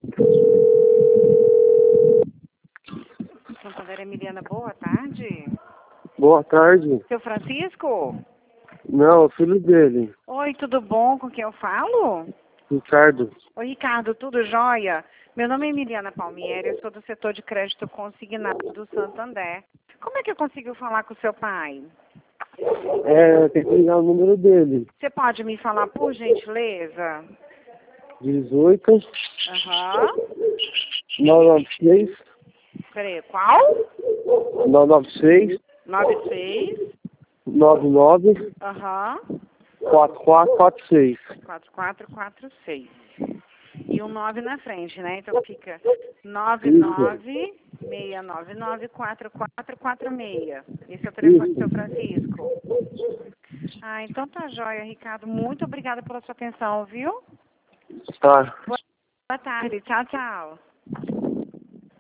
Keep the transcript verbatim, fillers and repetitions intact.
Santander Emiliana, boa tarde. Boa tarde. Seu Francisco? Não, filho dele. Oi, tudo bom? Com quem eu falo? Ricardo. Oi, Ricardo, tudo jóia? Meu nome é Emiliana Palmieri, eu sou do setor de crédito consignado do Santander. Como é que eu consigo falar com o seu pai? É, tem que ligar o número dele. Você pode me falar, por gentileza? dezoito, Aham. nove nove seis, Peraí, qual? nove nove seis, nove seis. nove nove, Aham. quatro quatro quatro seis. quatro quatro quatro seis. E um nove na frente, né? Então fica nove nove seis nove nove quatro quatro quatro seis. Esse é o telefone do seu Francisco. Ah, então tá jóia, Ricardo. Muito obrigada pela sua atenção, viu? Tá. Boa tarde. Tchau, tchau.